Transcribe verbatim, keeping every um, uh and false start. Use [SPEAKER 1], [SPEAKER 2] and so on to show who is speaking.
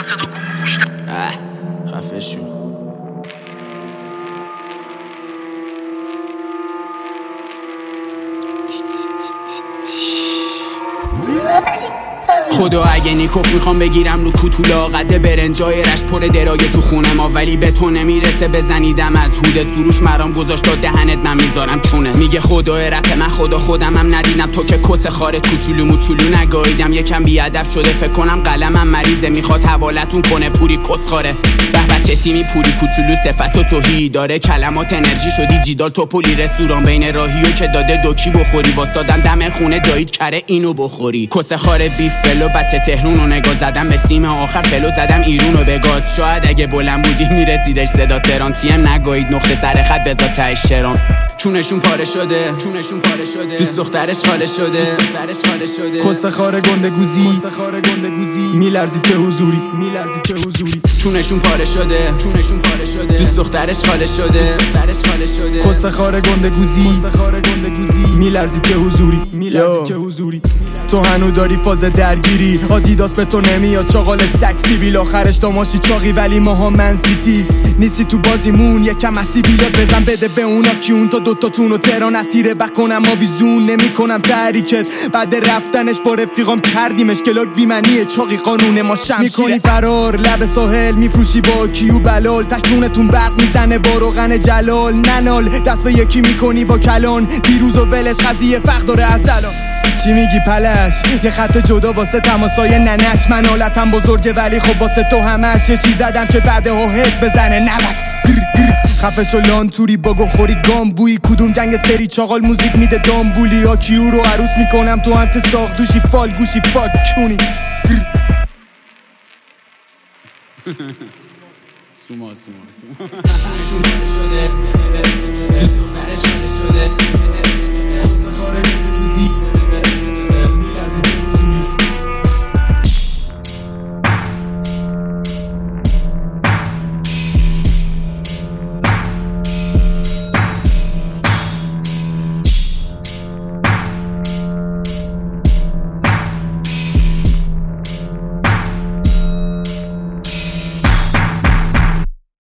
[SPEAKER 1] صدا گوش
[SPEAKER 2] خفه شو. خدا اگه نیکوف میخوام بگیرم رو کوتولا قده برنجای رشت پر درایه تو خونه ما، ولی به تو نمیرسه بزنیدم از هودت سروش مرام گذاشت تا دهنت نمیذارم چونه. میگه خدای رپ من خدا خودمم ندیدم تو که کس خارت کوچولو موچولو نگاهیدم. یکم بیادب شده فکر کنم قلمم مریضه میخواد حوالتون کنه پوری کس خاره. به بچه تیمی پوری کوچولو صفت و توهی داره کلمات انرژی شدی جیدال توپولی رستوران بین راهیو که داده دوکی بخوری واسادم دم خونه دایید کره اینو بخوری. کس خاره بیف فلو بچه تهرون رو نگاه زدم به سیم آخر فلو زدم ایرونو بگاد. شاید اگه بلند بودی میرسیدش صدا تهران تیم نگاهید نقطه سر خط بذار تهش شرام. چونشون پاره شده چونشون پاره شده دوست دخترش خاله شده دخترش خاله شده
[SPEAKER 3] کس خاره گنده گوزی کس خاره گنده گوزی میلرزی چه حضوری میلرزی چه حضوری
[SPEAKER 2] چونشون پاره شده چونشون پاره شده دوست دخترش خاله شده دخترش خاله شده
[SPEAKER 3] کس خاره گنده گوزی کس خاره گنده گوزی میلرزی چه حضوری میلرزی چه حضوری. تو هنو داری فاز درگیری آدیداس به تو نمیاد چاقال سکسی بیل آخرش داماشی چاقی ولی ماها من سیتی نیستی تو بازیمون یکم مسی بیلاد بزن بده به اونا کیون تا دوتاتون و تهران اتیره بکنم ما ویزون نمی کنم تحریکت بعد رفتنش با رفیقام کردیمش کلاک بیمنیه چاقی قانون ما شمشیره میکنی فرار لب ساحل میفروشی با کیو بلال تشتونتون برق میزنه با روغن جلال ننال دست به یکی میکنی با کلان دیروز و ولش قضیه فرق داره از الان. چی میگی پلش یه خط جدا واسه تماسای ننش من حالتم بزرگه ولی خب واسه تو همش یه چی زدم که بعده ها هد بزنه نبت خفه شو لانتوری باگو خوری گام بوی کدوم جنگ سری چاقال موزیک میده دامبولی ها کیو رو عروس میکنم تو هم که ساق دوشی فال گوشی فاک کونی
[SPEAKER 2] سوما سوما سوما